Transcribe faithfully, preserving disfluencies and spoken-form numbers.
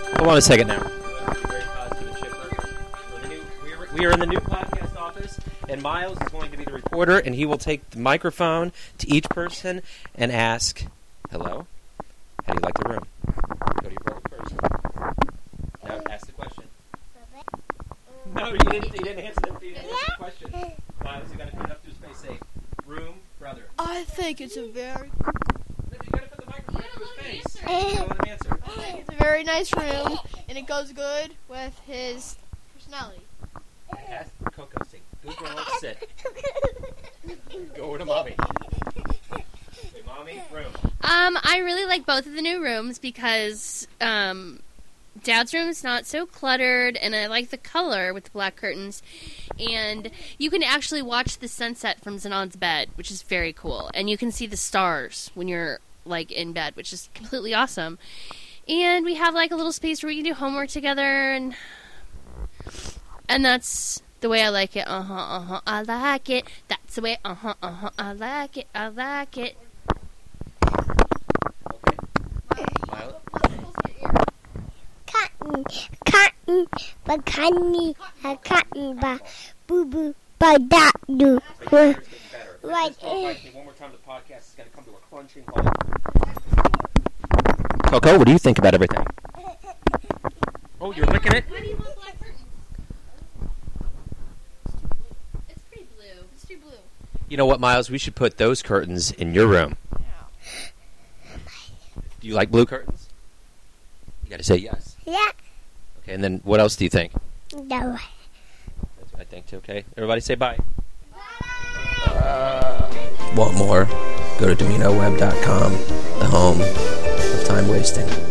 Hold on a second now. We are in the new podcast office, and Miles is going to be the reporter, and he will take the microphone to each person and ask, hello, how do you like the room? Go to your brother first. Now ask the question. No, you didn't, you didn't answer the, you didn't answer the question. Miles, you got to put it up to his face. Say, room, brother. I think it's a very... No, you got to put the microphone up to his face. You don't let him answer. I think it's a very nice room, and it goes good with his personality. Ask Coco, say, good girl, sit. Go to mommy. Say, mommy, room. Um, I really like both of the new rooms because um, Dad's room is not so cluttered, and I like the color with the black curtains. And you can actually watch the sunset from Zanon's bed, which is very cool. And you can see the stars when you're like in bed, which is completely awesome. And we have like a little space where we can do homework together, and and that's the way I like it. Uh huh. Uh huh. I like it. That's the way. Uh huh. Uh huh. I like it. I like it. Cotton, cotton, but cotton, a cotton, but boo boo, but that do. Right. One more time, the podcast is going to come to a crunching halt. Coco, what do you think about everything? Oh, you're licking it? Why do you want black curtains? It's pretty blue. It's too blue. You know what, Miles? We should put those curtains in your room. Do you like blue curtains? You got to say yes. Yeah. Okay, and then what else do you think? No. That's what I think too. Okay, everybody say bye. Uh, want more? Go to Domino Web dot com, the home of time wasting.